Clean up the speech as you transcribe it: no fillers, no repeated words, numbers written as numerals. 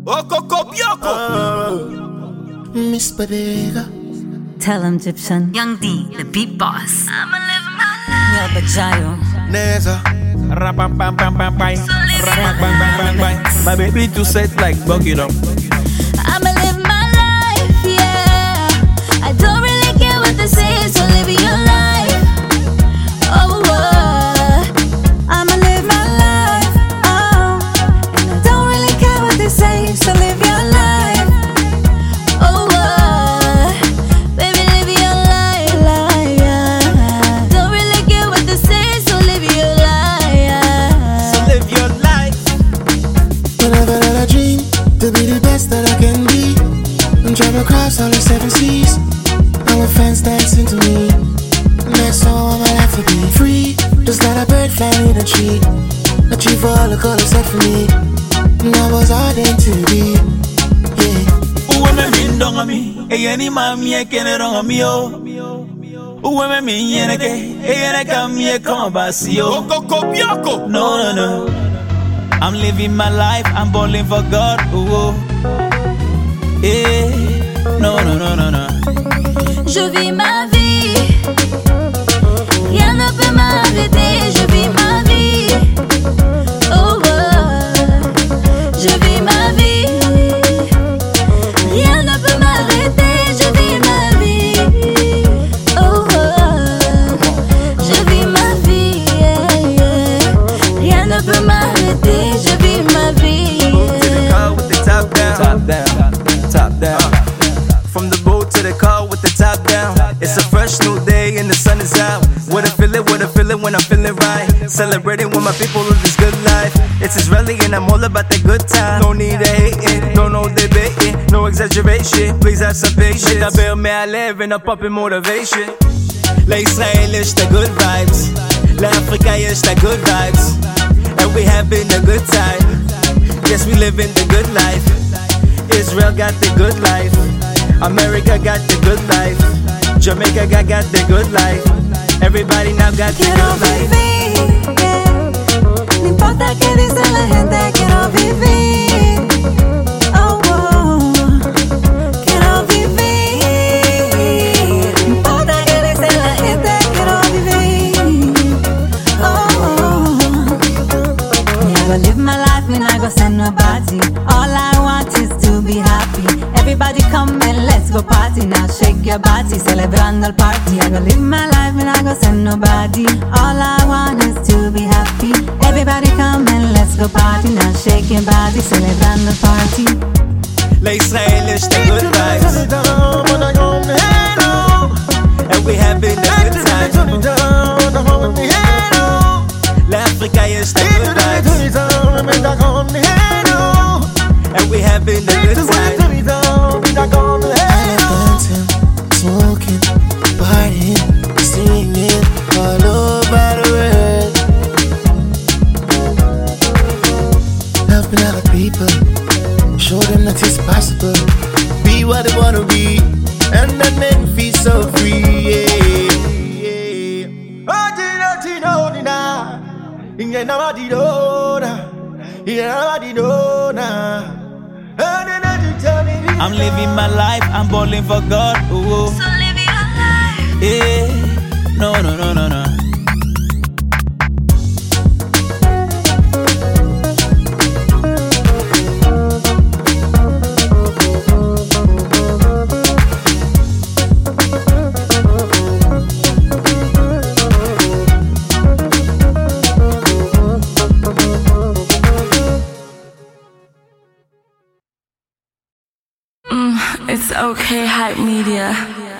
Okoko Bioko. Miss Bodega. Tell him, Egyptian. Young D, the beat boss. I'ma live my life. Neil Bajayo. Neza. Rapam pam pam pam pam. Rapam pam pam pam pam. My baby too set like Bucky down. I'ma live my life, yeah. I don't really care what they say, so live your life. Oh, I'ma live my life, oh. And I don't really care what they say, so live your life. Oh, baby, live your life, yeah. Don't really care what they say, so live your life, yeah. So live your life. Whenever that I dream to be the best that I can be, and drive across all the 7 seas. All my fans dancing to me, and that's all my life to be free. Just like a bird flying in a tree, achieve all the colors set for me. And I was ordained to be, yeah. Uwe me mindonga mi, eyeni mami ekene ronga mi o. Uwe me minyeneke, eyene kamye kama basi o. Okoko Bioko. No no no, I'm living my life, I'm balling for God. Ooh. Eh, no no no no no. Je vis ma vie, rien ne peut m'arrêter. Je vis ma vie, oh, je vis ma vie, rien ne peut m'arrêter. Je vis ma vie, oh, je vis ma vie, rien ne peut m'arrêter. Je vis ma vie. To the car with the top down, Top down, top down. From the boat to the car with the top down. It's a fresh new day and the sun is out. What a feeling when I'm feeling right. Celebrating with my people of this good life. It's Israeli and I'm all about the good time. No need to hating, no debating, no exaggeration. Please have some patience. מדבר מהלב and a poppin' motivation. לישראל יש the good vibes, לאפריקה יש the good vibes, and we having a good time. Yes, we living the good life. Israel got the good life, America got the good life, Jamaica got the good life. Everybody now got the Quiero good life. vivir, yeah. No importa qué dice la gente, quiero vivir. Oh, quiero vivir. No importa qué dice la gente, quiero vivir. Oh, me I go live my life, me not go send nobody. All I want is to be happy. Everybody come and let's go party. Now shake your body, celebrando el party. I go live my life, me not go send nobody. All I want is to be happy. Everybody come and let's go party. Now shake your body, celebrando el party. לישראל יש the good vibes, and we having a good time. לאפריקה יש the good vibes, and we having a good time. I love dancing, smoking, partying, singing all over the world. Helping other people, show them that it's possible. Be what they wanna be, and then make me feel so free. I'm living my life, I'm balling for God. Ooh. So live your life. Eh, no no no no no. It's okay, Hype Media.